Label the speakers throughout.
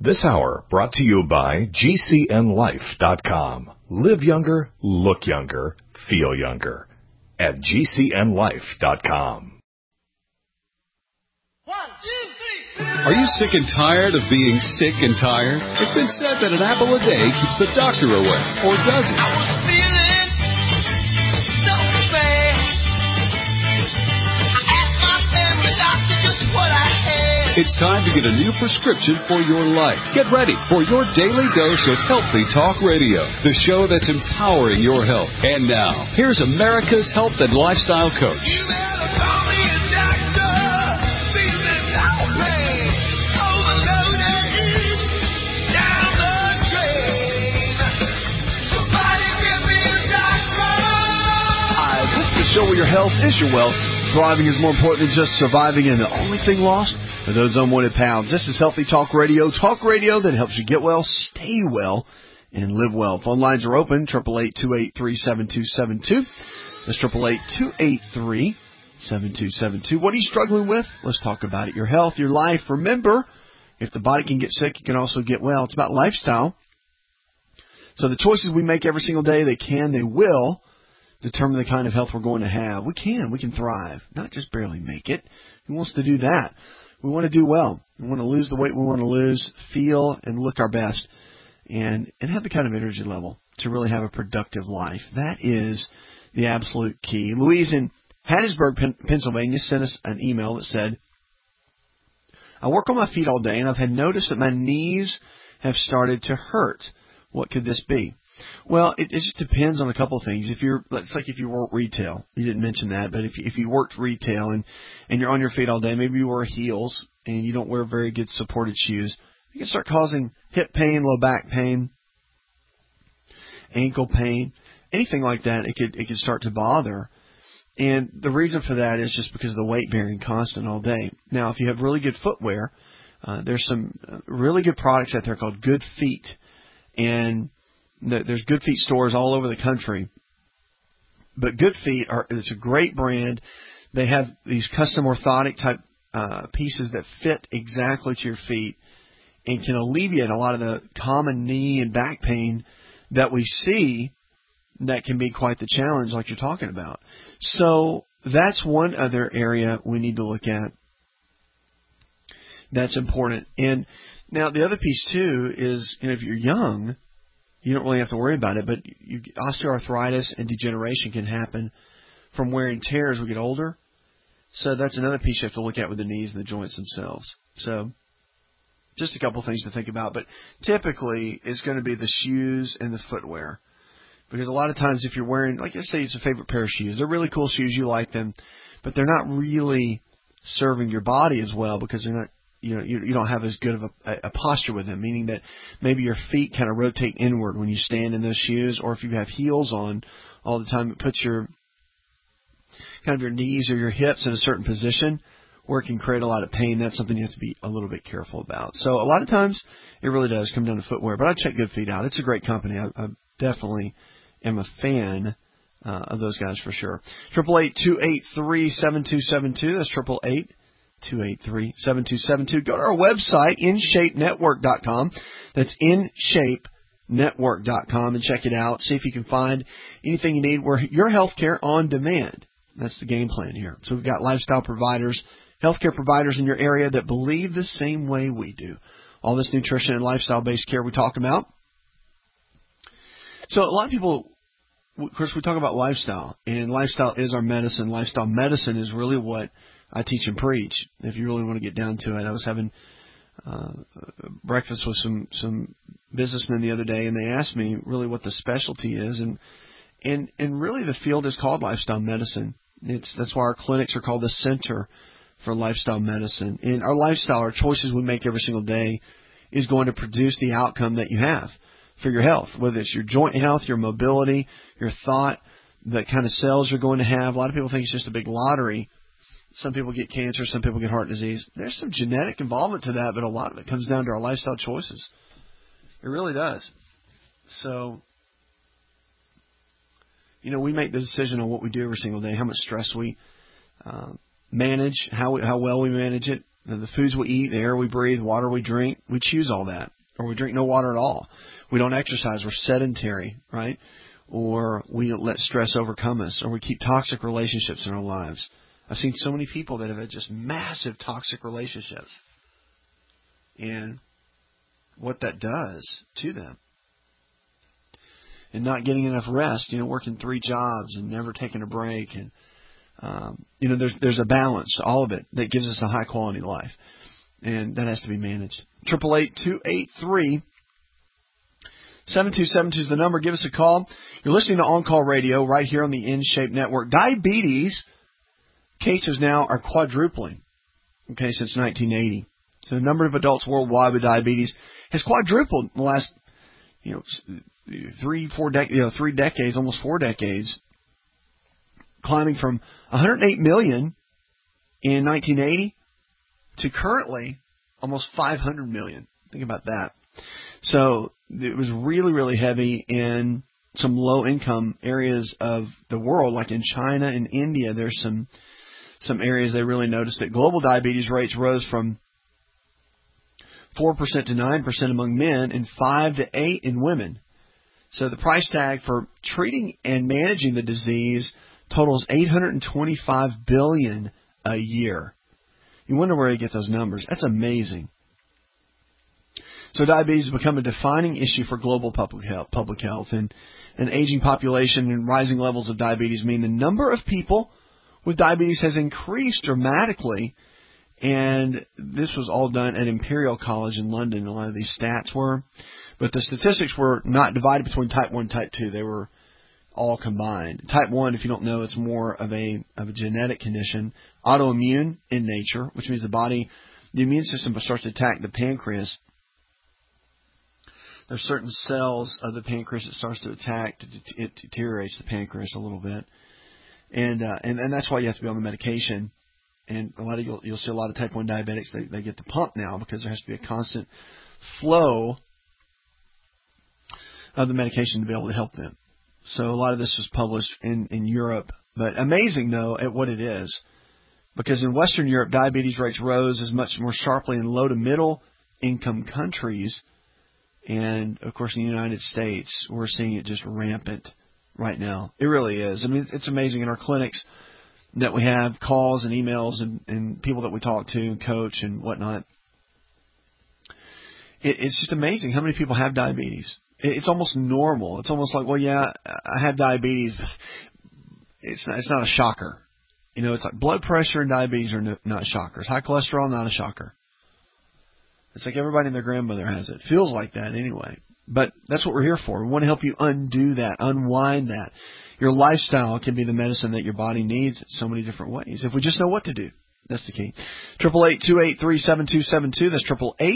Speaker 1: This hour brought to you by GCNLife.com. Live younger, look younger, feel younger at GCNLife.com.
Speaker 2: 1, 2, 3.
Speaker 3: Are you sick and tired of being sick and tired? It's been said that an apple a day keeps the doctor away, or does it?
Speaker 2: I was feeling so bad. I asked my family doctor just what I had.
Speaker 3: It's time to get a new prescription for your life. Get ready for your daily dose of Healthy Talk Radio, the show that's empowering your health. And now, here's America's health and lifestyle coach.
Speaker 2: You better call me a doctor. Feeling no pain. Overloaded. Down the drain. Somebody give me a doctor.
Speaker 4: The show where your health is your wealth. Thriving is more important than just surviving, and the only thing lost are those unwanted pounds. This is Healthy Talk Radio that helps you get well, stay well, and live well. Phone lines are open, 888-283-7272. That's 888-283-7272. What are you struggling with? Let's talk about it. Your health, your life. Remember, if the body can get sick, it can also get well. It's about lifestyle. So the choices we make every single day, they will determine the kind of health we're going to have. We can thrive, not just barely make it. Who wants to do that? We want to do well. We want to lose the weight we want to lose, feel and look our best, and have the kind of energy level to really have a productive life. That is the absolute key. Louise in Hattiesburg, Pennsylvania sent us an email that said, I work on my feet all day and I've had noticed that my knees have started to hurt. What could this be? Well, it just depends on a couple of things. If you work retail, you didn't mention that, but if you worked retail and you're on your feet all day, maybe you wear heels and you don't wear very good supported shoes, you can start causing hip pain, low back pain, ankle pain, anything like that. It could start to bother. And the reason for that is just because of the weight bearing constant all day. Now, if you have really good footwear, there's some really good products out there called Good Feet, and there's Good Feet stores all over the country. But Good Feet it's a great brand. They have these custom orthotic type pieces that fit exactly to your feet and can alleviate a lot of the common knee and back pain that we see that can be quite the challenge like you're talking about. So that's one other area we need to look at. That's important. And now the other piece too is, if you're young, you don't really have to worry about it, but osteoarthritis and degeneration can happen from wear and tear as we get older. So that's another piece you have to look at with the knees and the joints themselves. So just a couple things to think about. But typically, it's going to be the shoes and the footwear. Because a lot of times if you're wearing, like I say, it's a favorite pair of shoes. They're really cool shoes. You like them. But they're not really serving your body as well because they're not, you don't have as good of a posture with them, meaning that maybe your feet kind of rotate inward when you stand in those shoes, or if you have heels on all the time, it puts your knees or your hips in a certain position where it can create a lot of pain. That's something you have to be a little bit careful about. So a lot of times it really does come down to footwear, but I check Good Feet out. It's a great company. I definitely am a fan of those guys for sure. 888-283-7272. That's 888-283-7272. Go to our website, InShapeNetwork.com. That's InShapeNetwork.com, and check it out. See if you can find anything you need. We're your healthcare on demand. That's the game plan here. So we've got lifestyle providers, healthcare providers in your area that believe the same way we do. All this nutrition and lifestyle-based care we talked about. So a lot of people, of course, we talk about lifestyle, and lifestyle is our medicine. Lifestyle medicine is really what I teach and preach, if you really want to get down to it. I was having breakfast with some businessmen the other day, and they asked me really what the specialty is, and really the field is called lifestyle medicine. That's why our clinics are called the Center for Lifestyle Medicine. And our lifestyle, our choices we make every single day, is going to produce the outcome that you have for your health, whether it's your joint health, your mobility, your thought, the kind of cells you're going to have. A lot of people think it's just a big lottery. Some people get cancer, some people get heart disease. There's some genetic involvement to that, but a lot of it comes down to our lifestyle choices. It really does. So, we make the decision on what we do every single day, how much stress we manage, how well we manage it, The foods we eat, the air we breathe, water we drink, we choose all that. Or we drink no water at all. We don't exercise. We're sedentary, right? Or we let stress overcome us. Or we keep toxic relationships in our lives. I've seen so many people that have had just massive toxic relationships. And what that does to them. And not getting enough rest, working 3 jobs and never taking a break. And, there's a balance to all of it that gives us a high quality life. And that has to be managed. 888-283-7272 is the number. Give us a call. You're listening to On Call Radio right here on the In Shape Network. Diabetes cases now are quadrupling, since 1980. So the number of adults worldwide with diabetes has quadrupled in the last, 3 decades, almost 4 decades, climbing from 108 million in 1980 to currently almost 500 million. Think about that. So it was really, really heavy in some low-income areas of the world, like in China and India. There's some areas they really noticed that global diabetes rates rose from 4% to 9% among men and 5 to 8% in women. So the price tag for treating and managing the disease totals $825 billion a year. You wonder where they get those numbers. That's amazing. So diabetes has become a defining issue for global public health, and an aging population and rising levels of diabetes mean the number of people with diabetes has increased dramatically. And this was all done at Imperial College in London. A lot of these stats were. But the statistics were not divided between type 1 and type 2. They were all combined. Type 1, if you don't know, it's more of a genetic condition, autoimmune in nature, which means the immune system starts to attack the pancreas. There's certain cells of the pancreas that starts to attack. It deteriorates the pancreas a little bit. And that's why you have to be on the medication. And you'll see a lot of type 1 diabetics, they get the pump now because there has to be a constant flow of the medication to be able to help them. So a lot of this was published in Europe. But amazing, though, at what it is. Because in Western Europe, diabetes rates rose as much more sharply in low to middle income countries. And, of course, in the United States, we're seeing it just rampant right now. It really is. I mean, it's amazing. In our clinics that we have, calls and emails and people that we talk to and coach and whatnot, it's just amazing how many people have diabetes. It's almost normal. It's almost like, well, yeah, I have diabetes. It's not a shocker. It's like blood pressure and diabetes are not shockers. High cholesterol, not a shocker. It's like everybody and their grandmother has it. Feels like that anyway. But that's what we're here for. We want to help you undo that, unwind that. Your lifestyle can be the medicine that your body needs in so many different ways. If we just know what to do, that's the key. 888-283-7272. That's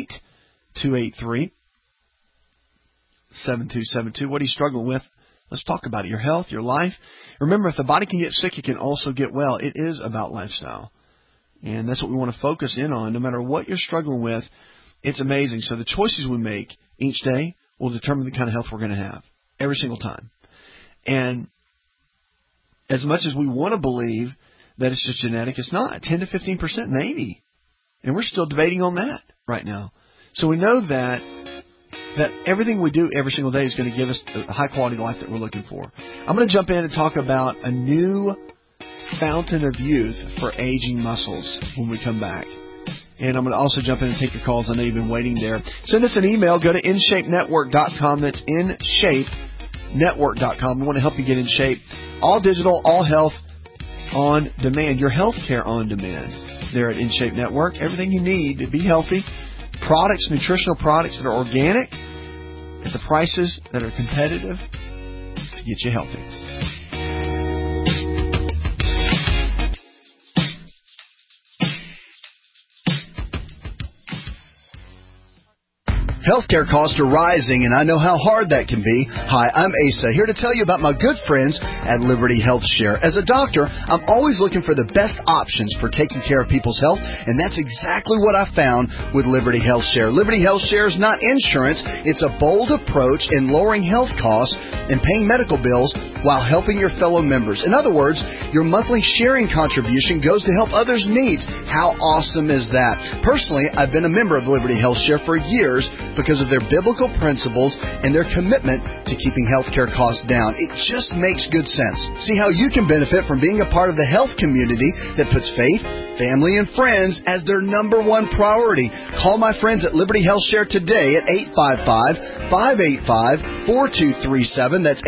Speaker 4: 888-283-7272. What are you struggling with? Let's talk about it. Your health, your life. Remember, if the body can get sick, it can also get well. It is about lifestyle. And that's what we want to focus in on. No matter what you're struggling with, it's amazing. So the choices we make each day will determine the kind of health we're going to have every single time. And as much as we want to believe that it's just genetic, it's not. 10 to 15% maybe. And we're still debating on that right now. So we know that everything we do every single day is going to give us a high-quality life that we're looking for. I'm going to jump in and talk about a new fountain of youth for aging muscles when we come back. And I'm going to also jump in and take your calls. I know you've been waiting there. Send us an email. Go to InShapeNetwork.com. That's InShapeNetwork.com. We want to help you get in shape. All digital, all health on demand. Your health care on demand there at InShape Network. Everything you need to be healthy. Products, nutritional products that are organic at the prices that are competitive to get you healthy.
Speaker 5: Healthcare costs are rising, and I know how hard that can be. Hi, I'm Asa, here to tell you about my good friends at Liberty Health Share. As a doctor, I'm always looking for the best options for taking care of people's health, and that's exactly what I found with Liberty Health Share. Liberty Health Share is not insurance. It's a bold approach in lowering health costs and paying medical bills while helping your fellow members. In other words, your monthly sharing contribution goes to help others' needs. How awesome is that? Personally, I've been a member of Liberty Health Share for years because of their biblical principles and their commitment to keeping healthcare costs down. It just makes good sense. See how you can benefit from being a part of the health community that puts faith, family, and friends as their number one priority. Call my friends at Liberty Health Share today at 855-585-4237. That's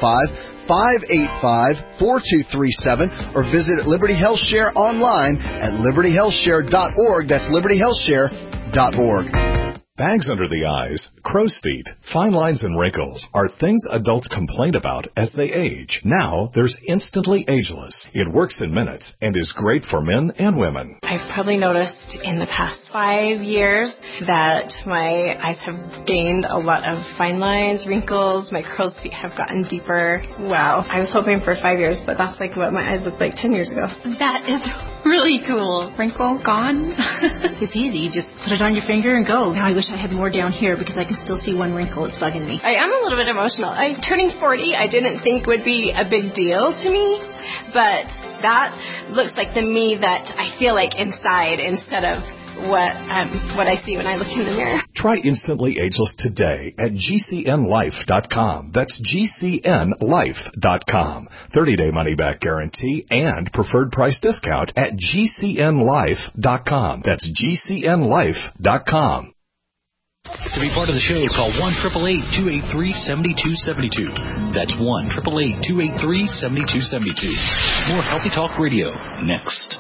Speaker 5: 855-585-4237, or visit Liberty Health Share online at libertyhealthshare.org. That's libertyhealthshare.org.
Speaker 1: Bags under the eyes, crow's feet, fine lines and wrinkles are things adults complain about as they age. Now, there's Instantly Ageless. It works in minutes and is great for men and women.
Speaker 6: I've probably noticed in the past 5 years that my eyes have gained a lot of fine lines, wrinkles, my crow's feet have gotten deeper. Wow. I was hoping for 5 years, but that's like what my eyes looked like 10 years ago.
Speaker 7: That is really cool. Wrinkle gone. It's easy. You just put it on your finger and go. Now I wish I had more down here because I can still see one wrinkle. It's bugging me.
Speaker 6: I am a little bit emotional. Turning 40, I didn't think would be a big deal to me, but that looks like the me that I feel like inside instead of what I see when I look in the mirror.
Speaker 1: Try Instantly Ageless today at GCNLife.com. That's GCNLife.com. 30-day money-back guarantee and preferred price discount at GCNLife.com. That's GCNLife.com.
Speaker 8: To be part of the show, call 1-888-283-7272. That's 1-888-283-7272. More Healthy Talk Radio next.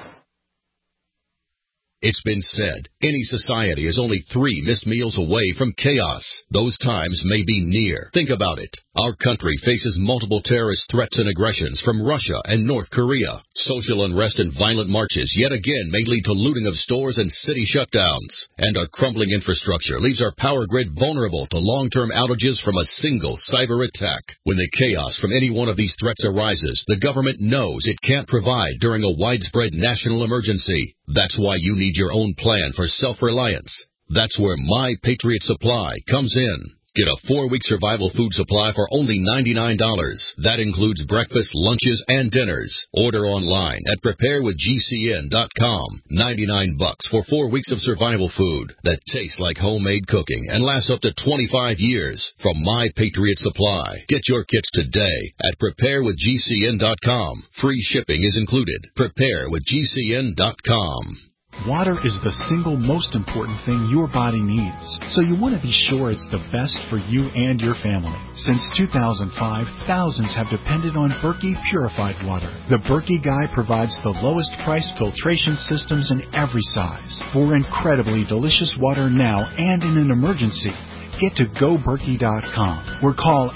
Speaker 9: It's been said, any society is only 3 missed meals away from chaos. Those times may be near. Think about it. Our country faces multiple terrorist threats and aggressions from Russia and North Korea. Social unrest and violent marches yet again may lead to looting of stores and city shutdowns. And our crumbling infrastructure leaves our power grid vulnerable to long-term outages from a single cyber attack. When the chaos from any one of these threats arises, the government knows it can't provide during a widespread national emergency. That's why you need your own plan for self-reliance. That's where My Patriot Supply comes in. Get a 4-week survival food supply for only $99. That includes breakfast, lunches, and dinners. Order online at preparewithgcn.com. $99 for 4 weeks of survival food that tastes like homemade cooking and lasts up to 25 years. From My Patriot Supply. Get your kits today at preparewithgcn.com. Free shipping is included. Preparewithgcn.com.
Speaker 10: Water is the single most important thing your body needs, so you want to be sure it's the best for you and your family. Since 2005, thousands have depended on Berkey purified water. The Berkey Guy provides the lowest price filtration systems in every size for incredibly delicious water now and in an emergency. Get to GoBerkey.com or call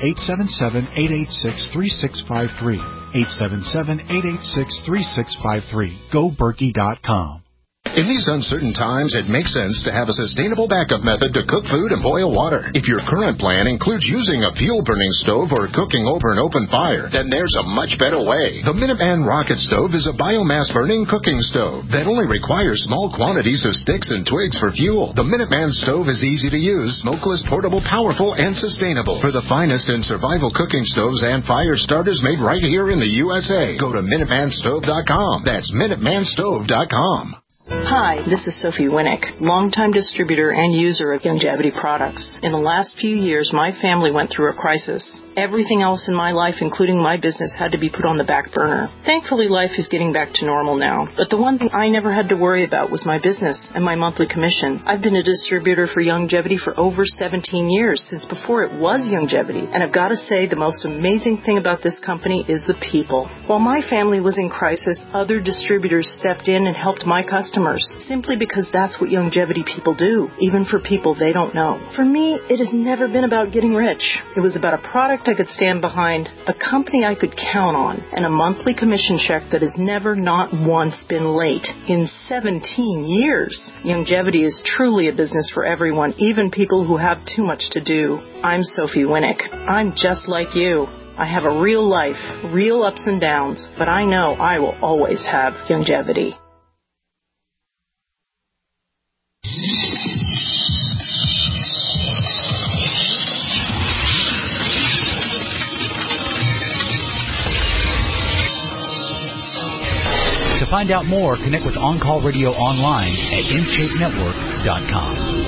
Speaker 10: 877-886-3653. 877-886-3653. GoBerkey.com.
Speaker 11: In these uncertain times, it makes sense to have a sustainable backup method to cook food and boil water. If your current plan includes using a fuel-burning stove or cooking over an open fire, then there's a much better way. The Minuteman Rocket Stove is a biomass-burning cooking stove that only requires small quantities of sticks and twigs for fuel. The Minuteman Stove is easy to use, smokeless, portable, powerful, and sustainable. For the finest in survival cooking stoves and fire starters made right here in the USA, go to MinutemanStove.com. That's MinutemanStove.com.
Speaker 12: Hi, this is Sophie Winnick, longtime distributor and user of Youngevity products. In the last few years, my family went through a crisis. Everything else in my life, including my business, had to be put on the back burner. Thankfully, life is getting back to normal now. But the one thing I never had to worry about was my business and my monthly commission. I've been a distributor for Youngevity for over 17 years, since before it was Youngevity. And I've got to say, the most amazing thing about this company is the people. While my family was in crisis, other distributors stepped in and helped my customers, simply because that's what Youngevity people do, even for people they don't know. For me, it has never been about getting rich. It was about a product I could stand behind, a company I could count on, and a monthly commission check that has never, not once, been late in 17 years. Youngevity is truly a business for everyone, even people who have too much to do. I'm Sophie Winnick. I'm just like you. I have a real life, real ups and downs, but I know I will always have Youngevity.
Speaker 8: find out more, connect with On Call Radio online at InShapeNetwork.com.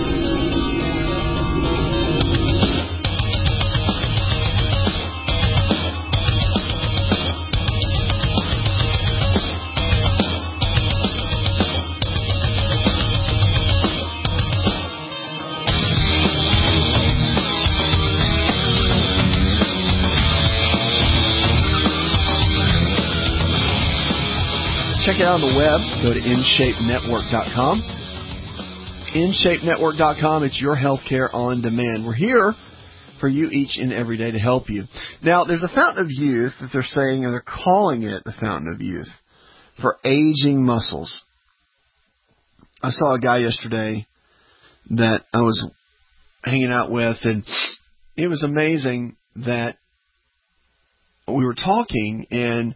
Speaker 4: Check it out on the web. Go to InShapeNetwork.com. InShapeNetwork.com. It's your healthcare on demand. We're here for you each and every day to help you. Now, there's a fountain of youth that they're saying, and they're calling it the fountain of youth for aging muscles. I saw a guy yesterday that I was hanging out with, and it was amazing that we were talking, and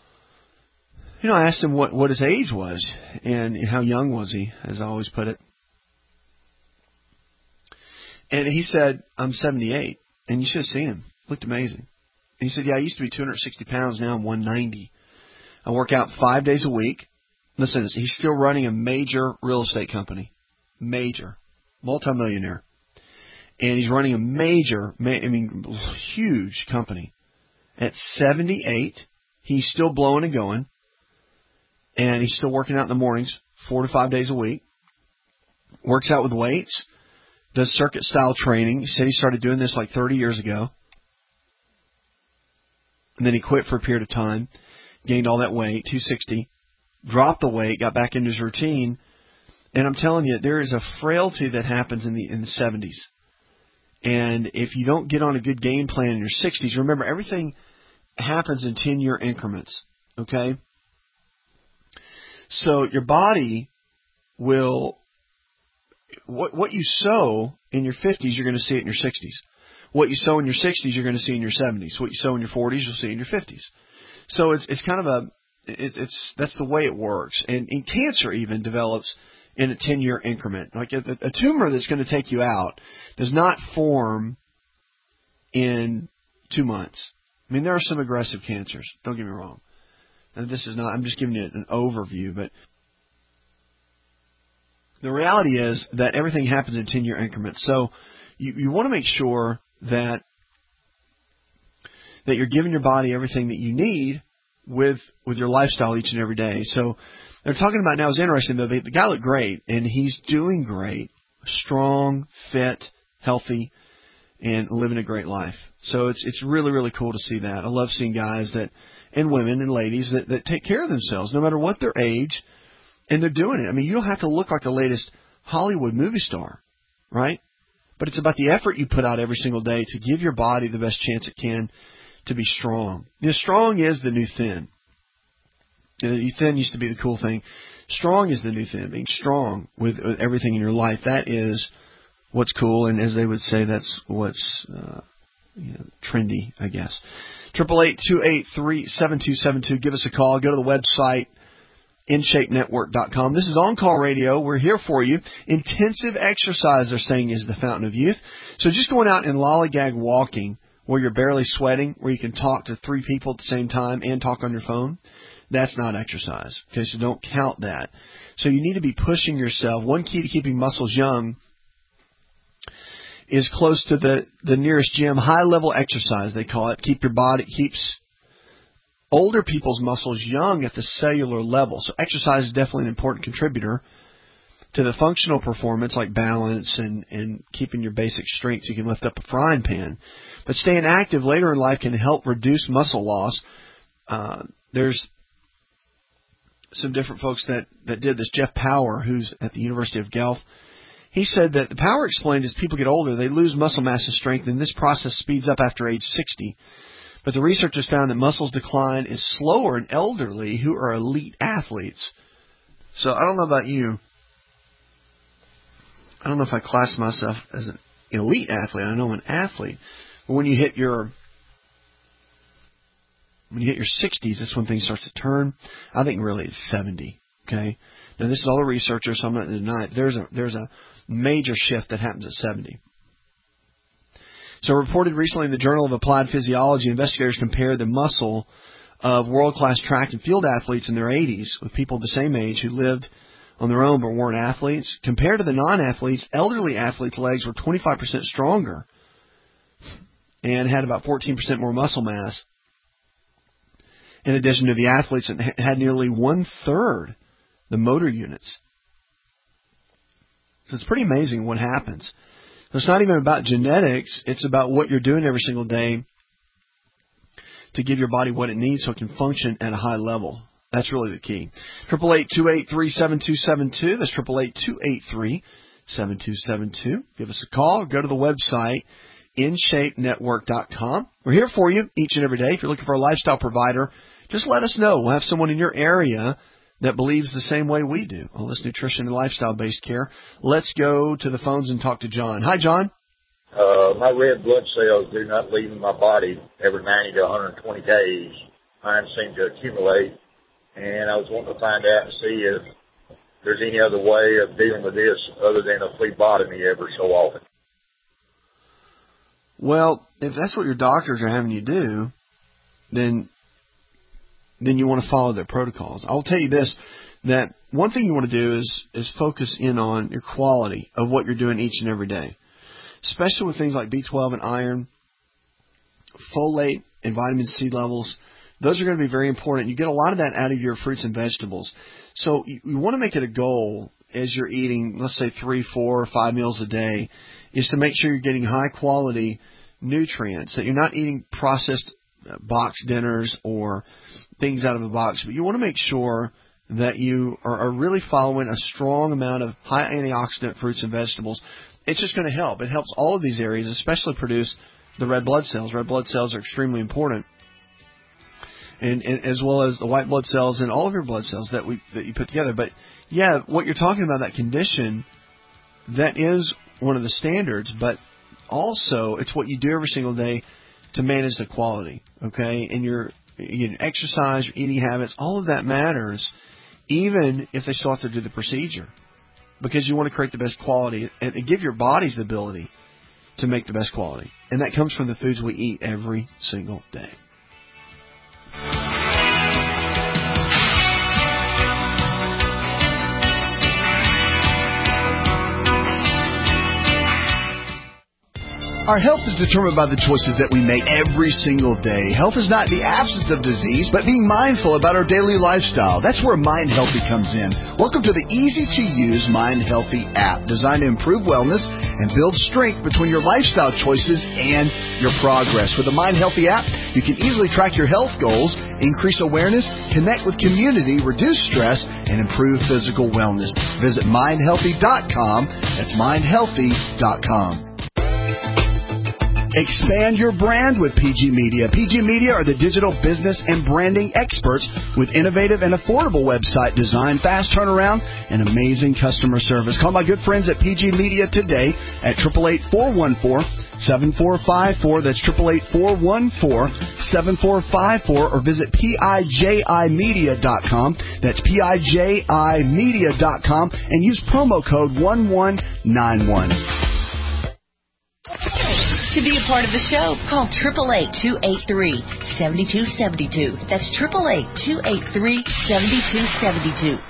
Speaker 4: I asked him what his age was and how young was he, as I always put it. And he said, I'm 78. And you should have seen him. Looked amazing. And he said, yeah, I used to be 260 pounds. Now I'm 190. I work out 5 days a week. Listen, he's still running a major real estate company. Major. Multimillionaire. And he's running a huge company. At 78, he's still blowing and going. And he's still working out in the mornings, 4 to 5 days a week. Works out with weights. Does circuit-style training. He said he started doing this like 30 years ago. And then he quit for a period of time. Gained all that weight, 260. Dropped the weight, got back into his routine. And I'm telling you, there is a frailty that happens in the 70s. And if you don't get on a good game plan in your 60s, remember, everything happens in 10-year increments. Okay? So your body will, what you sow in your 50s, you're going to see it in your 60s. What you sow in your 60s, you're going to see in your 70s. What you sow in your 40s, you'll see in your 50s. So it's kind of that's the way it works. And cancer even develops in a 10-year increment. Like a tumor that's going to take you out does not form in 2 months. I mean, there are some aggressive cancers. Don't get me wrong. And this is not, I'm just giving you an overview, but the reality is that everything happens in 10-year increments. So you want to make sure that you're giving your body everything that you need with your lifestyle each and every day. So they're talking about now, it's interesting though, the guy looked great, and he's doing great, strong, fit, healthy, and living a great life. So it's really, really cool to see that. I love seeing guys and women and ladies that take care of themselves, no matter what their age, and they're doing it. I mean, you don't have to look like the latest Hollywood movie star, right? But it's about the effort you put out every single day to give your body the best chance it can to be strong. Strong is the new thin. Thin used to be the cool thing. Strong is the new thin. Being strong with everything in your life, that is what's cool, and as they would say, that's what's trendy, I guess. 888-283-7272. Give us a call. Go to the website, InShapeNetwork.com. This is On Call Radio. We're here for you. Intensive exercise, they're saying, is the fountain of youth. So just going out and lollygag walking where you're barely sweating, where you can talk to 3 people at the same time and talk on your phone, that's not exercise. Okay, so don't count that. So you need to be pushing yourself. One key to keeping muscles young is close to the nearest gym. High-level exercise, they call it. Keeps older people's muscles young at the cellular level. So exercise is definitely an important contributor to the functional performance, like balance and keeping your basic strength so you can lift up a frying pan. But staying active later in life can help reduce muscle loss. There's some different folks that did this. Jeff Power, who's at the University of Guelph, he said that the Power explained as people get older, they lose muscle mass and strength, and this process speeds up after age 60. But the researchers found that muscles decline is slower in elderly who are elite athletes. So I don't know about you. I don't know if I class myself as an elite athlete. I know I'm an athlete. But when you hit your 60s, that's when things start to turn. I think really it's 70. Okay. Now this is all the researchers, so I'm not going to deny it. There's a major shift that happens at 70. So reported recently in the Journal of Applied Physiology, investigators compared the muscle of world-class track and field athletes in their 80s with people the same age who lived on their own but weren't athletes. Compared to the non-athletes, elderly athletes' legs were 25% stronger and had about 14% more muscle mass. In addition to the athletes that had nearly one-third the motor units. So it's pretty amazing what happens. So it's not even about genetics. It's about what you're doing every single day to give your body what it needs so it can function at a high level. That's really the key. 888-283-7272. That's 888-283-7272. Give us a call or go to the website, InShapeNetwork.com. We're here for you each and every day. If you're looking for a lifestyle provider, just let us know. We'll have someone in your area that believes the same way we do, all this nutrition and lifestyle-based care. Let's go to the phones and talk to John. Hi, John.
Speaker 13: My red blood cells do not leave my body every 90 to 120 days. Mine seem to accumulate, and I was wanting to find out and see if there's any other way of dealing with this other than a phlebotomy every so often.
Speaker 4: Well, if that's what your doctors are having you do, then you want to follow their protocols. I'll tell you this, that one thing you want to do is focus in on your quality of what you're doing each and every day, especially with things like B12 and iron, folate and vitamin C levels. Those are going to be very important. You get a lot of that out of your fruits and vegetables. So you want to make it a goal as you're eating, let's say 3, 4, or 5 meals a day, is to make sure you're getting high quality nutrients, that you're not eating processed box dinners or things out of a box, but you want to make sure that you are really following a strong amount of high antioxidant fruits and vegetables. It's just going to help. It helps all of these areas, especially produce the red blood cells. Red blood cells are extremely important, and as well as the white blood cells and all of your blood cells that you put together. But yeah, what you're talking about, that condition, that is one of the standards, but also it's what you do every single day to manage the quality, okay? And your exercise, your eating habits, all of that matters, even if they still have to do the procedure, because you want to create the best quality and give your bodies the ability to make the best quality. And that comes from the foods we eat every single day.
Speaker 5: Our health is determined by the choices that we make every single day. Health is not the absence of disease, but being mindful about our daily lifestyle. That's where Mind Healthy comes in. Welcome to the easy-to-use Mind Healthy app, designed to improve wellness and build strength between your lifestyle choices and your progress. With the Mind Healthy app, you can easily track your health goals, increase awareness, connect with community, reduce stress, and improve physical wellness. Visit mindhealthy.com. That's mindhealthy.com. Expand your brand with PG Media. PG Media are the digital business and branding experts with innovative and affordable website design, fast turnaround, and amazing customer service. Call my good friends at PG Media today at 888-414-7454. That's 888-414-7454, or visit PIJImedia.com. That's PIJImedia.com, and use promo code 1191.
Speaker 14: To be a part of the show, call 888-283-7272. That's 888-283-7272.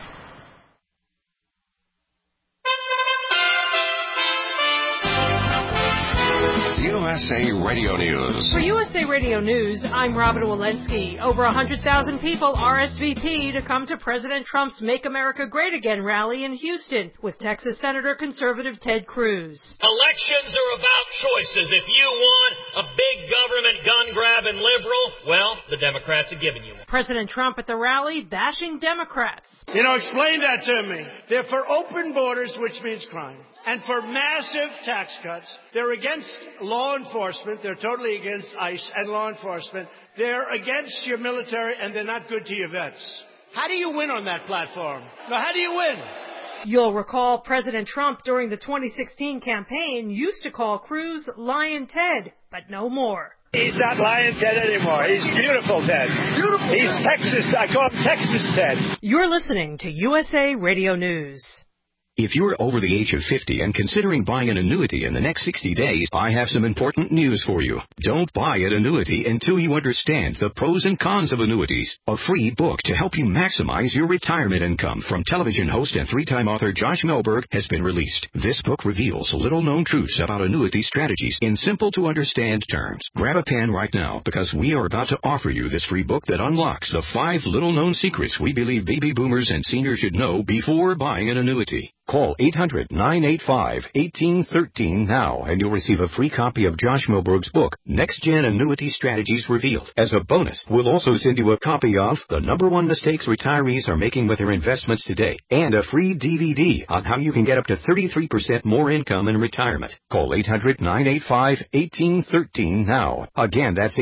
Speaker 15: USA Radio News.
Speaker 16: For USA Radio News, I'm Robin Walensky. Over 100,000 people RSVP to come to President Trump's Make America Great Again rally in Houston with Texas Senator conservative Ted Cruz.
Speaker 17: Elections are about choices. If you want a big government gun-grabbing liberal, well, the Democrats are giving you one.
Speaker 16: President Trump at the rally bashing Democrats.
Speaker 18: Explain that to me. They're for open borders, which means crime, and for massive tax cuts. They're against law enforcement. They're totally against ICE and law enforcement. They're against your military, and they're not good to your vets. How do you win on that platform? Now, how do you win?
Speaker 16: You'll recall President Trump during the 2016 campaign used to call Cruz Lion Ted, but no more.
Speaker 18: He's not Lion Ted anymore. He's beautiful Ted. Beautiful. He's Texas. I call him Texas Ted.
Speaker 16: You're listening to USA Radio News.
Speaker 19: If you're over the age of 50 and considering buying an annuity in the next 60 days, I have some important news for you. Don't buy an annuity until you understand the pros and cons of annuities. A free book to help you maximize your retirement income from television host and three-time author Josh Melberg has been released. This book reveals little-known truths about annuity strategies in simple-to-understand terms. Grab a pen right now because we are about to offer you this free book that unlocks the 5 little-known secrets we believe baby boomers and seniors should know before buying an annuity. Call 800-985-1813 now, and you'll receive a free copy of Josh Melberg's book, Next Gen Annuity Strategies Revealed. As a bonus, we'll also send you a copy of The #1 Mistakes Retirees Are Making with Their Investments Today, and a free DVD on how you can get up to 33% more income in retirement. Call 800-985-1813 now. Again, that's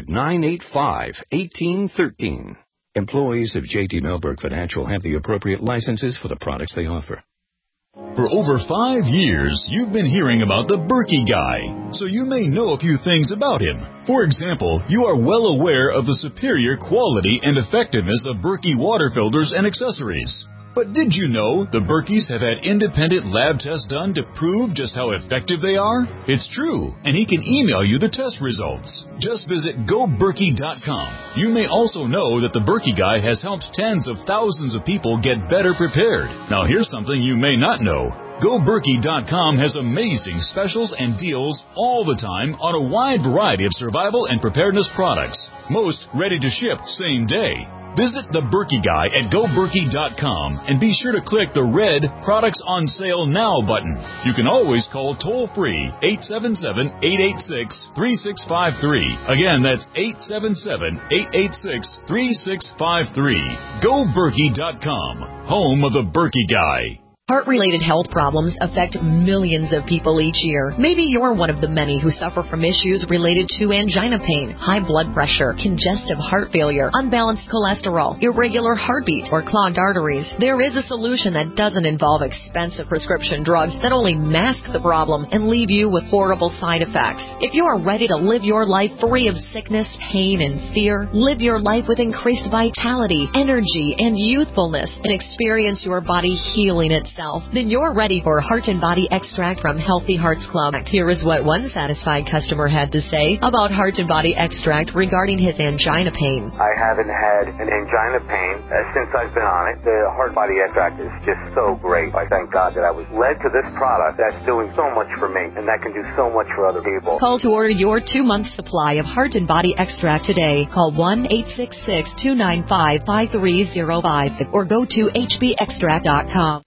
Speaker 19: 800-985-1813. Employees of J.D. Melberg Financial have the appropriate licenses for the products they offer.
Speaker 20: For over 5 years, you've been hearing about the Berkey Guy, so you may know a few things about him. For example, you are well aware of the superior quality and effectiveness of Berkey water filters and accessories. But did you know the Berkeys have had independent lab tests done to prove just how effective they are? It's true, and he can email you the test results. Just visit GoBerkey.com. You may also know that the Berkey Guy has helped tens of thousands of people get better prepared. Now here's something you may not know. GoBerkey.com has amazing specials and deals all the time on a wide variety of survival and preparedness products, most ready to ship same day. Visit the Berkey Guy at GoBerkey.com and be sure to click the red Products on Sale Now button. You can always call toll-free 877-886-3653. Again, that's 877-886-3653. GoBerkey.com, home of the Berkey Guy.
Speaker 21: Heart-related health problems affect millions of people each year. Maybe you're one of the many who suffer from issues related to angina pain, high blood pressure, congestive heart failure, unbalanced cholesterol, irregular heartbeat, or clogged arteries. There is a solution that doesn't involve expensive prescription drugs that only mask the problem and leave you with horrible side effects. If you are ready to live your life free of sickness, pain, and fear, live your life with increased vitality, energy, and youthfulness, and experience your body healing itself, then you're ready for Heart and Body Extract from Healthy Hearts Club. Here is what one satisfied customer had to say about Heart and Body Extract regarding his angina pain.
Speaker 22: I haven't had an angina pain since I've been on it. The Heart Body Extract is just so great. I thank God that I was led to this product that's doing so much for me and that can do so much for other people.
Speaker 21: Call to order your 2-month supply of Heart and Body Extract today. Call 1-866-295-5305 or go to hbextract.com.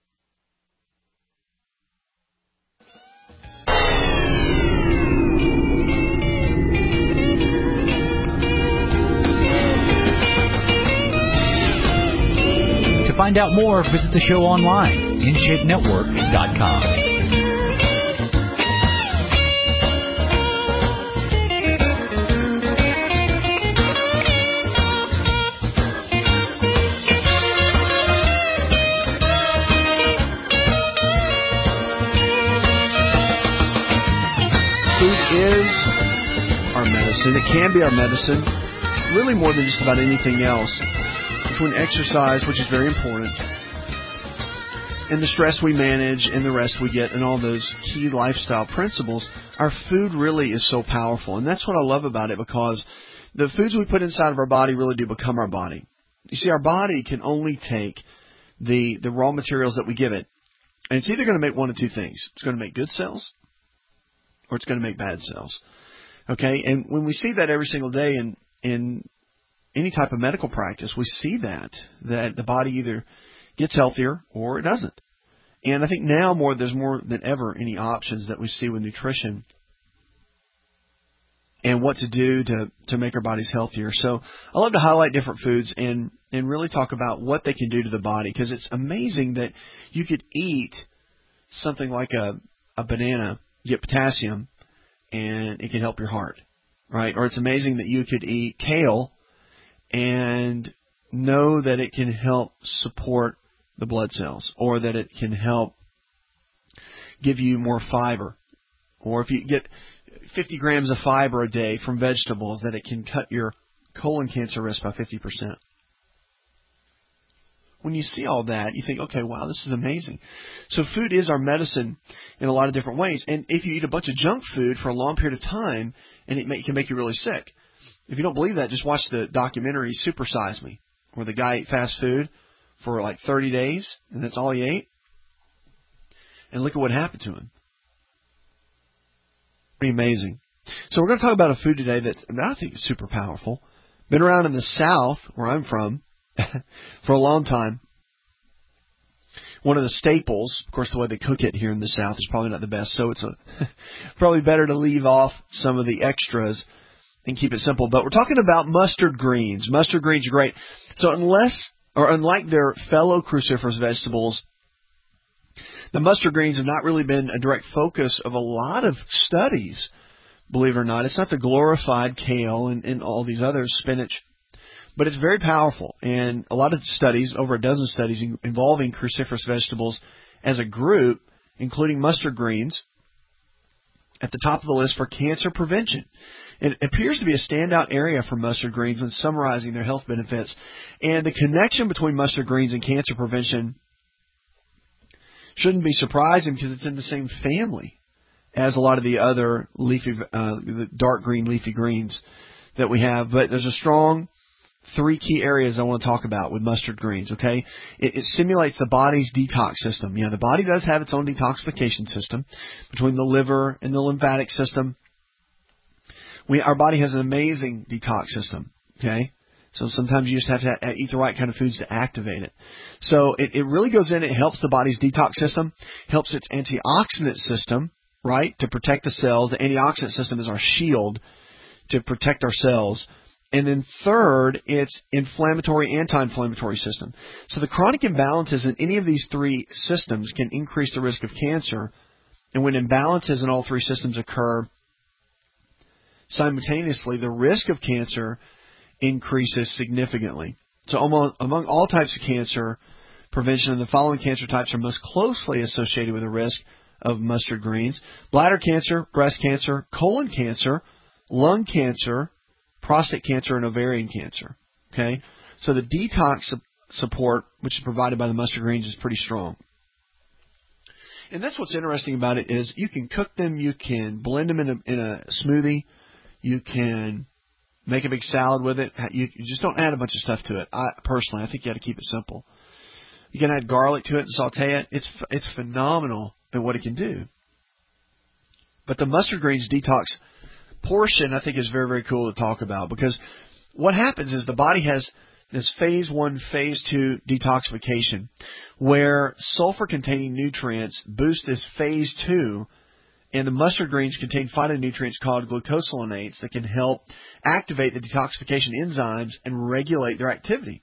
Speaker 8: To find out more, visit the show online, InShapeNetwork.com.
Speaker 4: Food is our medicine. It can be our medicine, really more than just about anything else. Between exercise, which is very important, and the stress we manage and the rest we get and all those key lifestyle principles, our food really is so powerful. And that's what I love about it, because the foods we put inside of our body really do become our body. You see, our body can only take the raw materials that we give it, and it's either going to make one of two things. It's going to make good cells or it's going to make bad cells. Okay? And when we see that every single day in any type of medical practice, we see that the body either gets healthier or it doesn't. And I think now there's more than ever any options that we see with nutrition and what to do to make our bodies healthier. So I love to highlight different foods and really talk about what they can do to the body, because it's amazing that you could eat something like a banana, get potassium, and it can help your heart, right? Or it's amazing that you could eat kale and know that it can help support the blood cells, or that it can help give you more fiber. Or if you get 50 grams of fiber a day from vegetables, that it can cut your colon cancer risk by 50%. when you see all that, you think, okay, wow, this is amazing. So food is our medicine in a lot of different ways. And if you eat a bunch of junk food for a long period of time, and it can make you really sick. If you don't believe that, just watch the documentary Super Size Me, where the guy ate fast food for like 30 days, and that's all he ate. And look at what happened to him. Pretty amazing. So we're going to talk about a food today that I think is super powerful. Been around in the South, where I'm from, for a long time. One of the staples, of course, the way they cook it here in the South is probably not the best, so it's probably better to leave off some of the extras and keep it simple. But we're talking about mustard greens. Mustard greens are great. So unlike their fellow cruciferous vegetables, the mustard greens have not really been a direct focus of a lot of studies, believe it or not. It's not the glorified kale and all these others, spinach. But it's very powerful, and a lot of studies, over a dozen studies involving cruciferous vegetables as a group, including mustard greens, at the top of the list for cancer prevention. It appears to be a standout area for mustard greens when summarizing their health benefits. And the connection between mustard greens and cancer prevention shouldn't be surprising because it's in the same family as a lot of the other the dark green leafy greens that we have. But there's a strong 3 key areas I want to talk about with mustard greens, okay? It stimulates the body's detox system. Yeah, the body does have its own detoxification system between the liver and the lymphatic system. Our body has an amazing detox system, okay? So sometimes you just have to eat the right kind of foods to activate it. So it really goes in, it helps the body's detox system, helps its antioxidant system, right, to protect the cells. The antioxidant system is our shield to protect our cells. And then third, it's inflammatory, anti-inflammatory system. So the chronic imbalances in any of these 3 systems can increase the risk of cancer. And when imbalances in all 3 systems occur simultaneously, the risk of cancer increases significantly. So among all types of cancer prevention, the following cancer types are most closely associated with the risk of mustard greens: bladder cancer, breast cancer, colon cancer, lung cancer, prostate cancer, and ovarian cancer. Okay, so the detox support, which is provided by the mustard greens, is pretty strong. And that's what's interesting about it is you can cook them, you can blend them in a smoothie, you can make a big salad with it. You just don't add a bunch of stuff to it. Personally, I think you got to keep it simple. You can add garlic to it and saute it. It's phenomenal at what it can do. But the mustard greens detox portion, I think, is very, very cool to talk about, because what happens is the body has this phase 1, phase 2 detoxification where sulfur-containing nutrients boost this phase 2, and the mustard greens contain phytonutrients called glucosinolates that can help activate the detoxification enzymes and regulate their activity.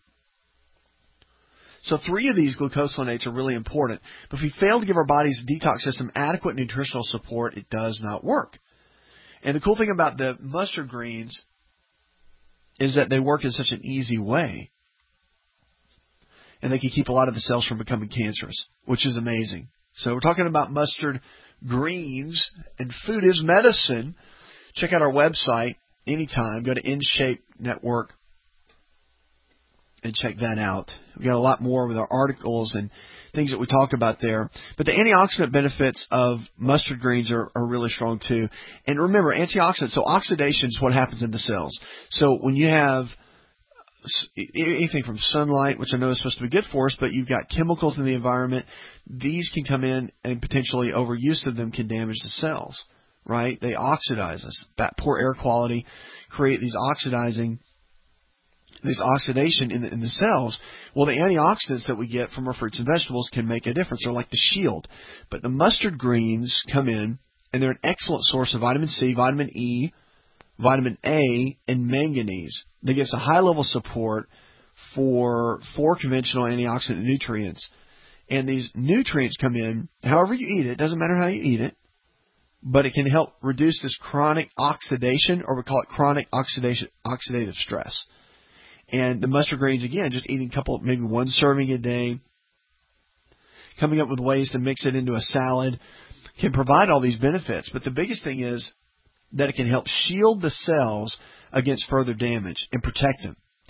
Speaker 4: So 3 of these glucosinolates are really important. But if we fail to give our body's detox system adequate nutritional support, it does not work. And the cool thing about the mustard greens is that they work in such an easy way. And they can keep a lot of the cells from becoming cancerous, which is amazing. So we're talking about mustard greens, and food is medicine. Check out our website anytime. Go to InShape Network and check that out. We've got a lot more with our articles and things that we talk about there. But the antioxidant benefits of mustard greens are really strong too. And remember, antioxidants, so oxidation is what happens in the cells. So when you have anything from sunlight, which I know is supposed to be good for us, but you've got chemicals in the environment, these can come in and potentially overuse of them can damage the cells, right? They oxidize us. That poor air quality create these oxidation in the cells. Well, the antioxidants that we get from our fruits and vegetables can make a difference. They're like the shield. But the mustard greens come in, and they're an excellent source of vitamin C, vitamin E, vitamin A, and manganese. They give us a high level of support for 4 conventional antioxidant nutrients. And these nutrients come in, however you eat it, doesn't matter how you eat it, but it can help reduce this chronic oxidation, or we call it chronic oxidative stress. And the mustard greens, again, just eating maybe 1 serving a day, coming up with ways to mix it into a salad, can provide all these benefits. But the biggest thing is that it can help shield the cells against further damage and protect them.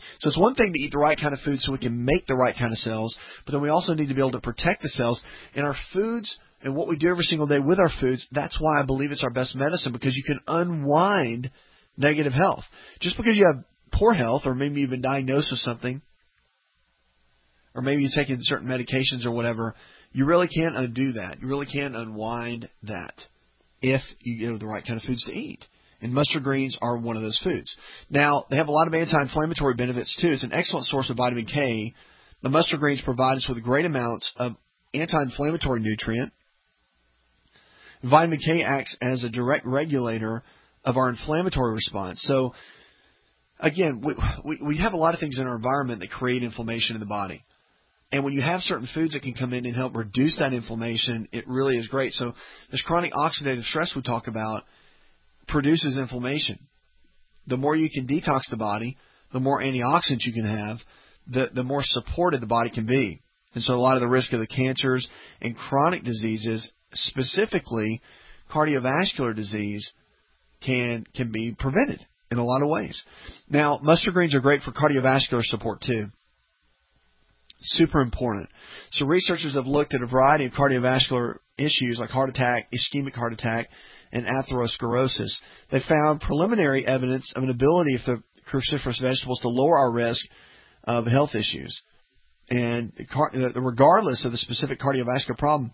Speaker 4: So it's one thing to eat the right kind of food so we can make the right kind of cells, but then we also need to be able to protect the cells. And our foods and what we do every single day with our foods, that's why I believe it's our best medicine, because you can unwind negative health. Just because you have poor health, or maybe you've been diagnosed with something, or maybe you're taking certain medications or whatever, you really can't undo that. You really can't unwind that if you know the right kind of foods to eat. And mustard greens are one of those foods. Now, they have a lot of anti-inflammatory benefits, too. It's an excellent source of vitamin K. The mustard greens provide us with great amounts of anti-inflammatory nutrient. Vitamin K acts as a direct regulator of our inflammatory response. So, again, we have a lot of things in our environment that create inflammation in the body. And when you have certain foods that can come in and help reduce that inflammation, it really is great. So this chronic oxidative stress we talk about produces inflammation. The more you can detox the body, the more antioxidants you can have, the more supported the body can be. And so a lot of the risk of the cancers and chronic diseases, specifically cardiovascular disease, can be prevented in a lot of ways. Now, mustard greens are great for cardiovascular support too. Super important. So researchers have looked at a variety of cardiovascular issues like heart attack, ischemic heart attack, and atherosclerosis. They found preliminary evidence of an ability for cruciferous vegetables to lower our risk of health issues. And regardless of the specific cardiovascular problem,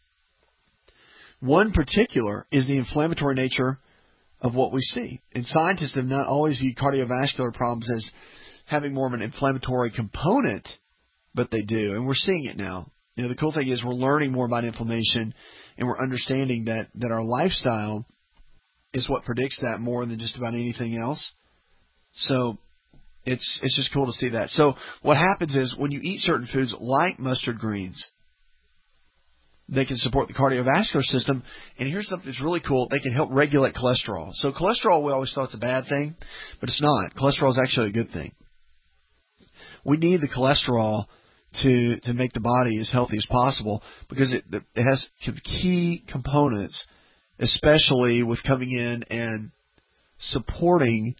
Speaker 4: one particular is the inflammatory nature of what we see. And scientists have not always viewed cardiovascular problems as having more of an inflammatory component, but they do. And we're seeing it now. You know, the cool thing is we're learning more about inflammation, and we're understanding that our lifestyle is what predicts that more than just about anything else. So it's just cool to see that. So what happens is when you eat certain foods like mustard greens, they can support the cardiovascular system. And here's something that's really cool. They can help regulate cholesterol. So cholesterol, we always thought it's a bad thing, but it's not. Cholesterol is actually a good thing. We need the cholesterol to make the body as healthy as possible, because it has key components, especially with coming in and supporting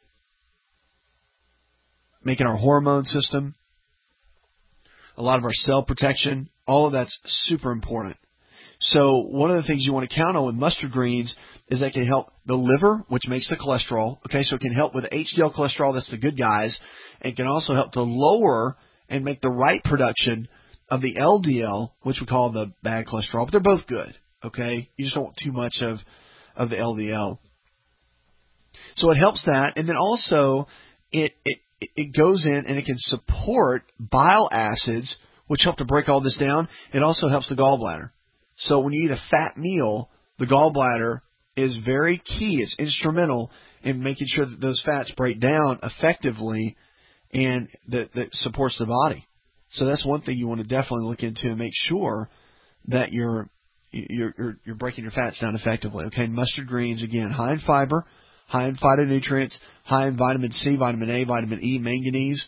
Speaker 4: making our hormone system, a lot of our cell protection. All of that's super important. So one of the things you want to count on with mustard greens is they can help the liver, which makes the cholesterol. Okay, so it can help with HDL cholesterol, that's the good guys. And it can also help to lower and make the right production of the LDL, which we call the bad cholesterol. But they're both good, okay? You just don't want too much of the LDL. So it helps that. And then also it goes in and it can support bile acids, which help to break all this down. It also helps the gallbladder. So when you eat a fat meal, the gallbladder is very key. It's instrumental in making sure that those fats break down effectively, and that supports the body. So that's one thing you want to definitely look into and make sure that you're breaking your fats down effectively. Okay, mustard greens, again, high in fiber, high in phytonutrients, high in vitamin C, vitamin A, vitamin E, manganese.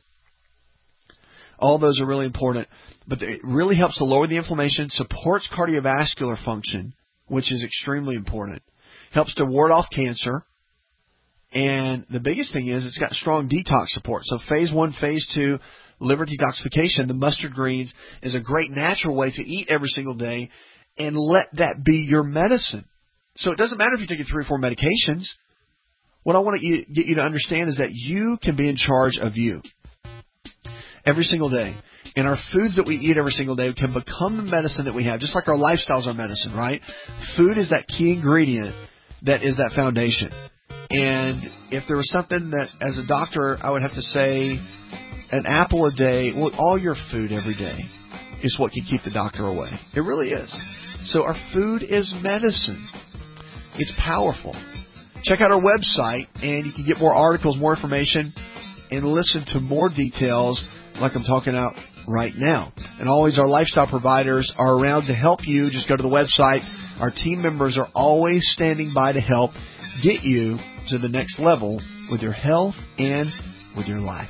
Speaker 4: All those are really important. But it really helps to lower the inflammation, supports cardiovascular function, which is extremely important. Helps to ward off cancer. And the biggest thing is it's got strong detox support. So phase 1, phase 2, liver detoxification, the mustard greens is a great natural way to eat every single day, and let that be your medicine. So it doesn't matter if you take 3 or 4 medications. What I want to get you to understand is that you can be in charge of you every single day. And our foods that we eat every single day can become the medicine that we have, just like our lifestyles are medicine, right? Food is that key ingredient that is that foundation. And if there was something that, as a doctor, I would have to say an apple a day, well, all your food every day is what can keep the doctor away. It really is. So our food is medicine. It's powerful. Check out our website, and you can get more articles, more information, and listen to more details like I'm talking about right now. And always our lifestyle providers are around to help you. Just go to the website. Our team members are always standing by to help get you to the next level with your health and with your life.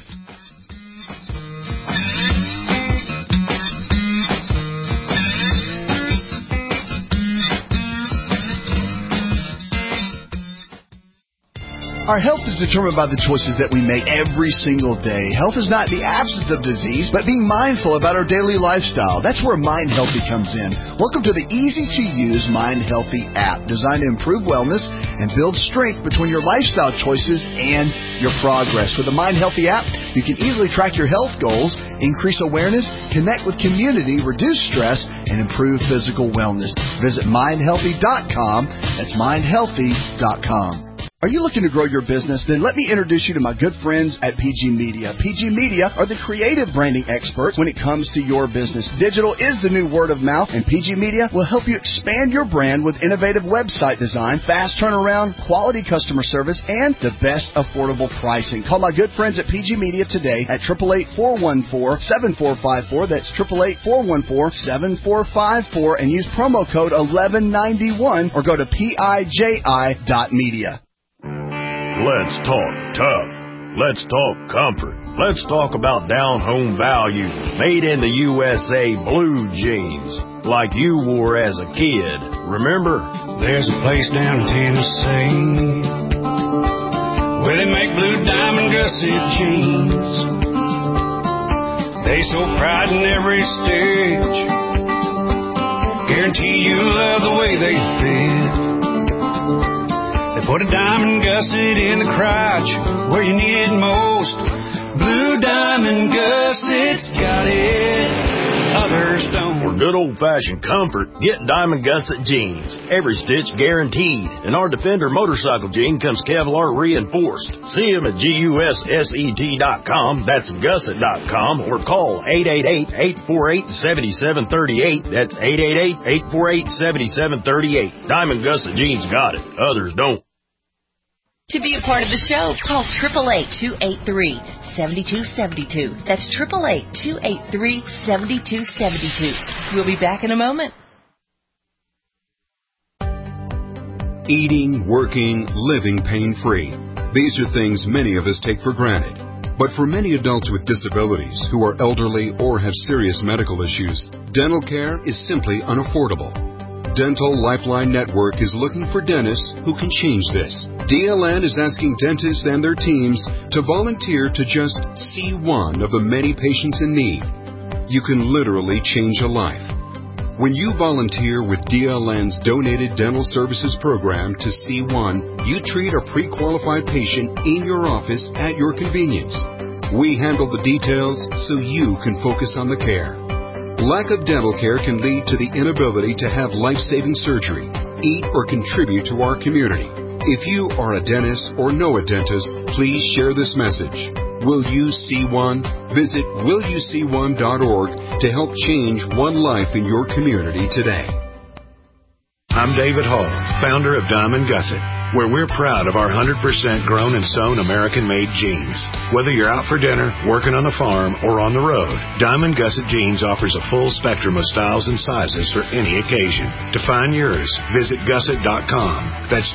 Speaker 5: Our health is determined by the choices that we make every single day. Health is not the absence of disease, but being mindful about our daily lifestyle. That's where Mind Healthy comes in. Welcome to the easy-to-use Mind Healthy app, designed to improve wellness and build strength between your lifestyle choices and your progress. With the Mind Healthy app, you can easily track your health goals, increase awareness, connect with community, reduce stress, and improve physical wellness. Visit mindhealthy.com. That's mindhealthy.com. Are you looking to grow your business? Then let me introduce you to my good friends at PG Media. PG Media are the creative branding experts when it comes to your business. Digital is the new word of mouth, and PG Media will help you expand your brand with innovative website design, fast turnaround, quality customer service, and the best affordable pricing. Call my good friends at PG Media today at 888-414-7454. That's 888-414-7454, and use promo code 1191 or go to PIJI.media.
Speaker 2: Let's talk tough. Let's talk comfort. Let's talk about down-home value. Made in the USA blue jeans, like you wore as a kid. Remember?
Speaker 3: There's a place down in Tennessee where they make blue diamond gusset jeans. They so pride in every stitch. Guarantee you love the way they fit. They put a diamond gusset in the crotch where you need it most. Blue diamond gussets got it, others don't.
Speaker 2: For good old-fashioned comfort, get Diamond Gusset jeans. Every stitch guaranteed. And our Defender motorcycle jean comes Kevlar reinforced. See them at GUSSET.com. That's gusset.com. Or call 888-848-7738. That's 888-848-7738. Diamond Gusset jeans got it. Others don't.
Speaker 14: To be a part of the show, call 888-283-7272. That's 888-283-7272. We'll be back in a moment.
Speaker 23: Eating, working, living pain-free. These are things many of us take for granted. But for many adults with disabilities who are elderly or have serious medical issues, dental care is simply unaffordable. Dental Lifeline Network is looking for dentists who can change this. DLN is asking dentists and their teams to volunteer to just see one of the many patients in need. You can literally change a life. When you volunteer with DLN's Donated Dental Services Program to see one, you treat a pre-qualified patient in your office at your convenience. We handle the details so you can focus on the care. Lack of dental care can lead to the inability to have life-saving surgery, eat, or contribute to our community. If you are a dentist or know a dentist, please share this message. Will you see one? Visit willyouseeone.org to help change one life in your community today.
Speaker 24: I'm David Hall, founder of Diamond Gusset, where we're proud of our 100% grown and sewn American-made jeans. Whether you're out for dinner, working on the farm, or on the road, Diamond Gusset Jeans offers a full spectrum of styles and sizes for any occasion. To find yours, visit gusset.com. That's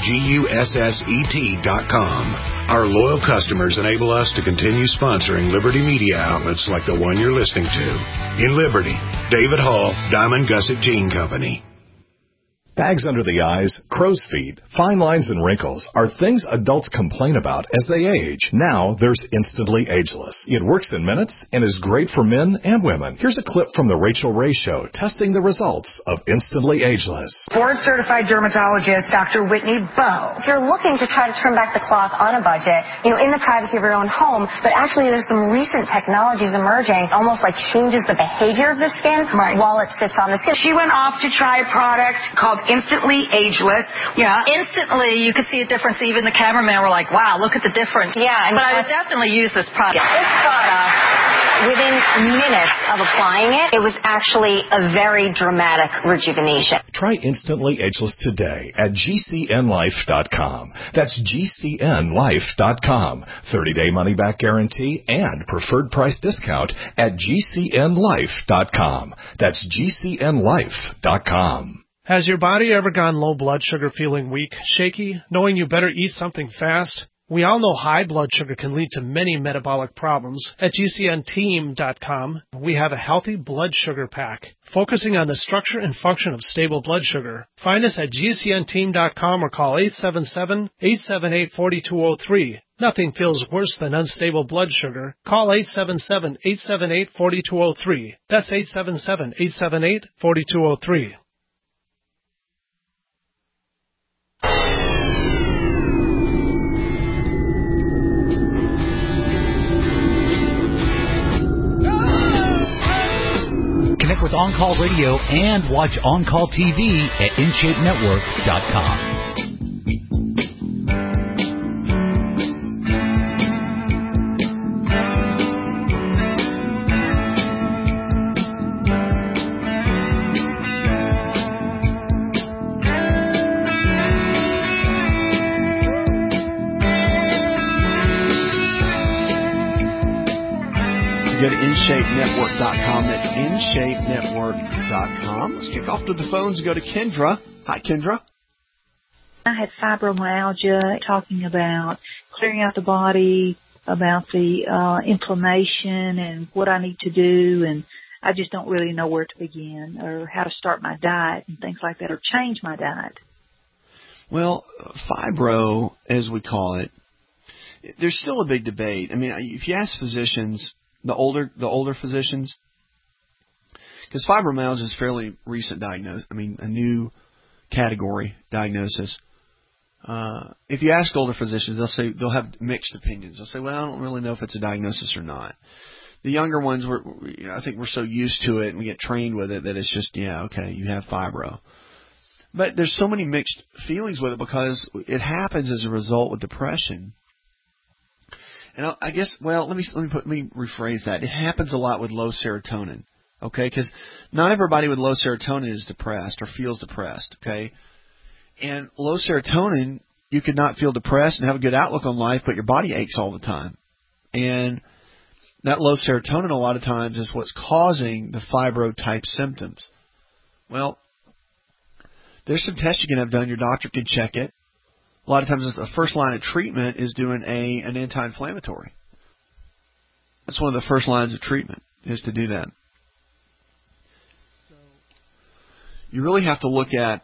Speaker 24: GUSSET.com. Our loyal customers enable us to continue sponsoring Liberty media outlets like the one you're listening to. In Liberty, David Hall, Diamond Gusset Jean Company.
Speaker 1: Bags under the eyes, crow's feet, fine lines, and wrinkles are things adults complain about as they age. Now there's Instantly Ageless. It works in minutes and is great for men and women. Here's a clip from The Rachel Ray Show testing the results of Instantly Ageless.
Speaker 25: Board-certified dermatologist Dr. Whitney Bowe. If you're looking to try to trim back the cloth on a budget, in the privacy of your own home, but actually there's some recent technologies emerging, almost like changes the behavior of the skin while it sits on the skin.
Speaker 26: She went off to try a product called Instantly Ageless. Yeah.
Speaker 27: Instantly, you could see a difference. Even the cameraman were like, wow, look at the difference.
Speaker 25: Yeah.
Speaker 27: But I would definitely use this product.
Speaker 25: This product, within minutes of applying it, it was actually a very dramatic rejuvenation.
Speaker 1: Try Instantly Ageless today at GCNlife.com. That's GCNlife.com. 30-day money-back guarantee and preferred price discount at GCNlife.com. That's GCNlife.com.
Speaker 28: Has your body ever gone low blood sugar, feeling weak, shaky, knowing you better eat something fast?
Speaker 6: We all know high blood sugar can lead to many metabolic problems. At GCNteam.com, we have a healthy blood sugar pack, focusing on the structure and function of stable blood sugar. Find us at GCNteam.com or call 877-878-4203. Nothing feels worse than unstable blood sugar. Call 877-878-4203. That's 877-878-4203.
Speaker 8: Connect with On-Call Radio and watch On-Call TV at InShapeNetwork.com.
Speaker 4: Go to InShapeNetwork.com. That's InShapeNetwork.com. Let's kick off to the phones and go to Kendra. Hi, Kendra.
Speaker 7: I had fibromyalgia, talking about clearing out the body, about the inflammation and what I need to do, and I just don't really know where to begin or how to start my diet and things like that, or change my diet.
Speaker 4: Well, fibro, as we call it, there's still a big debate. I mean, if you ask physicians, the older physicians, because fibromyalgia is fairly recent diagnosis. I mean, a new category diagnosis. If you ask older physicians, they'll have mixed opinions. They'll say, "Well, I don't really know if it's a diagnosis or not." The younger ones, I think we're so used to it and we get trained with it that it's just, yeah, okay, you have fibro. But there's so many mixed feelings with it because it happens as a result of depression. And I guess, well, let me rephrase that. It happens a lot with low serotonin, okay? Because not everybody with low serotonin is depressed or feels depressed, okay? And low serotonin, you could not feel depressed and have a good outlook on life, but your body aches all the time. And that low serotonin a lot of times is what's causing the fibro-type symptoms. Well, there's some tests you can have done. Your doctor can check it. A lot of times the first line of treatment is doing an anti-inflammatory. That's one of the first lines of treatment, is to do that. You really have to look at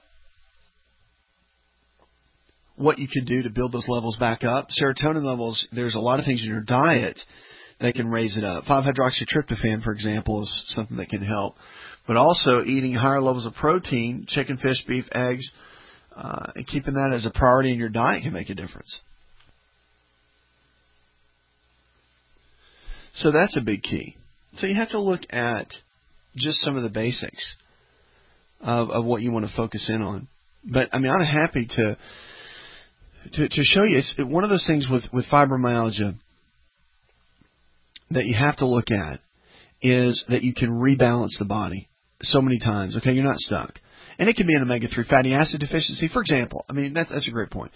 Speaker 4: what you can do to build those levels back up. Serotonin levels, there's a lot of things in your diet that can raise it up. 5-hydroxytryptophan, for example, is something that can help. But also eating higher levels of protein, chicken, fish, beef, eggs, and keeping that as a priority in your diet can make a difference. So that's a big key. So you have to look at just some of the basics of what you want to focus in on. But I mean, I'm happy to show you. It's one of those things with fibromyalgia that you have to look at is that you can rebalance the body so many times. Okay, you're not stuck. And it can be an omega-3 fatty acid deficiency, for example. I mean, that's a great point.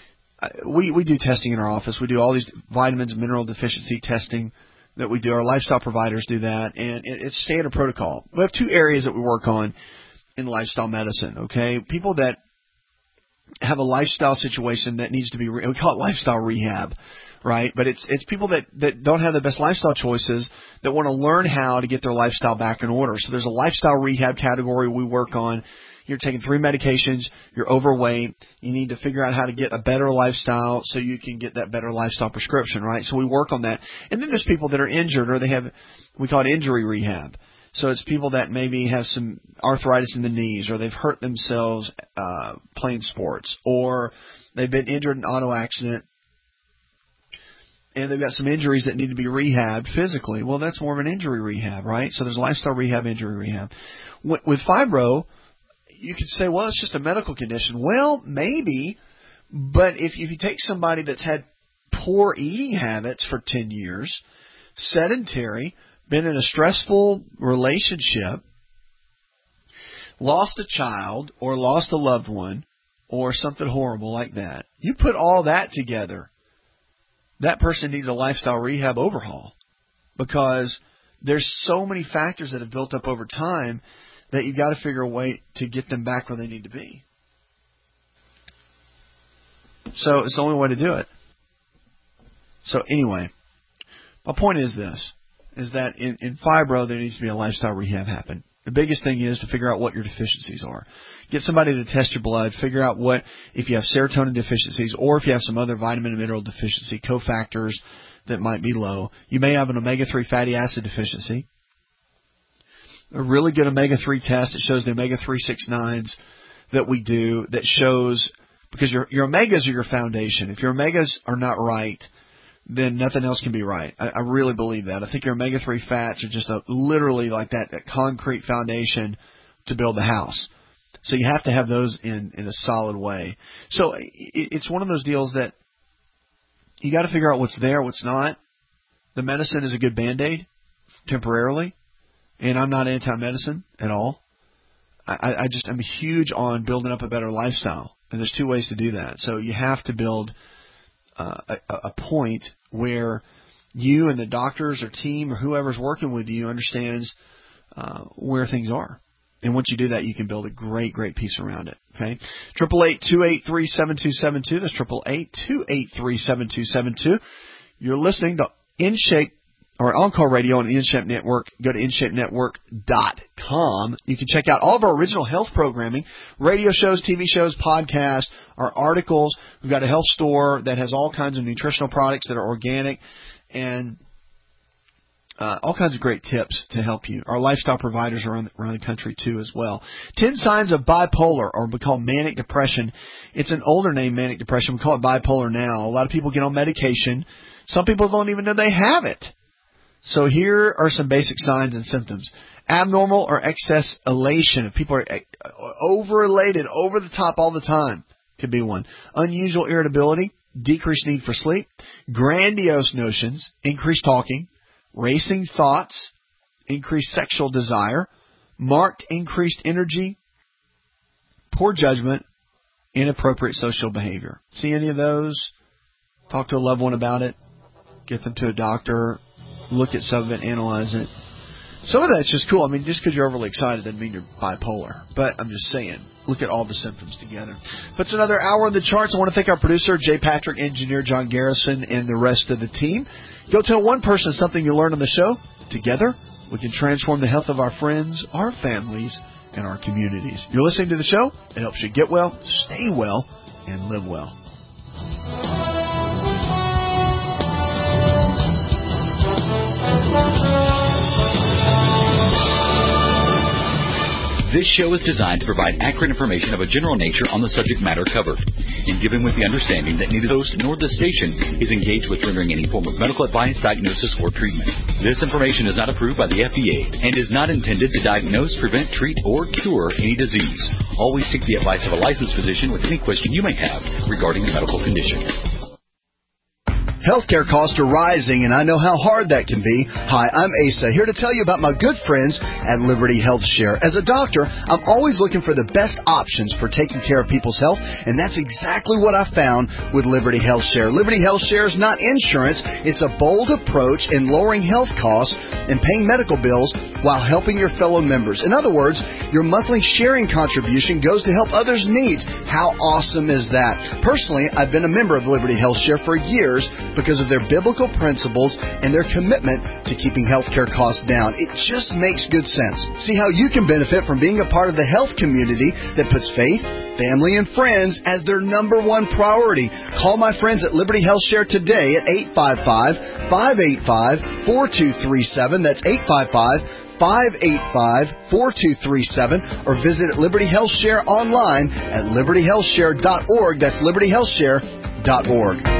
Speaker 4: We do testing in our office. We do all these vitamins and mineral deficiency testing that we do. Our lifestyle providers do that, and it's standard protocol. We have two areas that we work on in lifestyle medicine, okay? People that have a lifestyle situation that needs to be, we call it lifestyle rehab, right? But it's people that don't have the best lifestyle choices that want to learn how to get their lifestyle back in order. So there's a lifestyle rehab category we work on. You're taking 3 medications, you're overweight, you need to figure out how to get a better lifestyle so you can get that better lifestyle prescription, right? So we work on that. And then there's people that are injured, or we call it injury rehab. So it's people that maybe have some arthritis in the knees, or they've hurt themselves playing sports, or they've been injured in an auto accident, and they've got some injuries that need to be rehabbed physically. Well, that's more of an injury rehab, right? So there's lifestyle rehab, injury rehab. With fibro, you could say, well, it's just a medical condition. Well, maybe, but if you take somebody that's had poor eating habits for 10 years, sedentary, been in a stressful relationship, lost a child or lost a loved one or something horrible like that, you put all that together, that person needs a lifestyle rehab overhaul, because there's so many factors that have built up over time that you've got to figure a way to get them back where they need to be. So it's the only way to do it. So anyway, my point is this, is that in fibro there needs to be a lifestyle rehab happen. The biggest thing is to figure out what your deficiencies are. Get somebody to test your blood, figure out what, if you have serotonin deficiencies or if you have some other vitamin and mineral deficiency, cofactors that might be low. You may have an omega-3 fatty acid deficiency. A really good omega-3 test that shows the omega-3 6-9s that we do, that shows, because your omegas are your foundation. If your omegas are not right, then nothing else can be right. I really believe that. I think your omega-3 fats are just literally like that concrete foundation to build the house. So you have to have those in a solid way. So it's one of those deals that you got to figure out what's there, what's not. The medicine is a good Band-Aid temporarily, and I'm not anti-medicine at all. I'm huge on building up a better lifestyle, and there's two ways to do that. So you have to build a point where you and the doctors or team or whoever's working with you understands where things are. And once you do that, you can build a great, great piece around it. Okay, 888-283-7272. That's 888-283-7272. You're listening to InShape or On-Call Radio on the InShape Network. Go to InShapeNetwork.com. You can check out all of our original health programming, radio shows, TV shows, podcasts, our articles. We've got a health store that has all kinds of nutritional products that are organic and all kinds of great tips to help you. Our lifestyle providers around the country, too, as well. 10 signs of bipolar, or we call manic depression. It's an older name, manic depression. We call it bipolar now. A lot of people get on medication. Some people don't even know they have it. So here are some basic signs and symptoms. Abnormal or excess elation. If people are over-elated, over the top all the time, could be one. Unusual irritability, decreased need for sleep, grandiose notions, increased talking, racing thoughts, increased sexual desire, marked increased energy, poor judgment, inappropriate social behavior. See any of those? Talk to a loved one about it. Get them to a doctor. Look at some of it, analyze it. Some of that's just cool. I mean, just because you're overly excited doesn't mean you're bipolar. But I'm just saying, look at all the symptoms together. Puts another hour in the charts. I want to thank our producer, Jay Patrick, engineer John Garrison, and the rest of the team. Go tell one person something you learned on the show. Together, we can transform the health of our friends, our families, and our communities. You're listening to the show. It helps you get well, stay well, and live well.
Speaker 8: This show is designed to provide accurate information of a general nature on the subject matter covered, and given with the understanding that neither the host nor the station is engaged with rendering any form of medical advice, diagnosis, or treatment. This information is not approved by the FDA and is not intended to diagnose, prevent, treat, or cure any disease. Always seek the advice of a licensed physician with any question you may have regarding a medical condition.
Speaker 5: Healthcare costs are rising, and I know how hard that can be. Hi, I'm Asa, here to tell you about my good friends at Liberty Health Share. As a doctor, I'm always looking for the best options for taking care of people's health, and that's exactly what I found with Liberty Health Share. Liberty Health Share is not insurance. It's a bold approach in lowering health costs and paying medical bills while helping your fellow members. In other words, your monthly sharing contribution goes to help others' needs. How awesome is that? Personally, I've been a member of Liberty Health Share for years because of their biblical principles and their commitment to keeping healthcare costs down. It just makes good sense. See how you can benefit from being a part of the health community that puts faith, family, and friends as their number one priority. Call my friends at Liberty Health Share today at 855-585-4237. That's 855-585-4237, or visit Liberty Health Share online at libertyhealthshare.org. That's libertyhealthshare.org.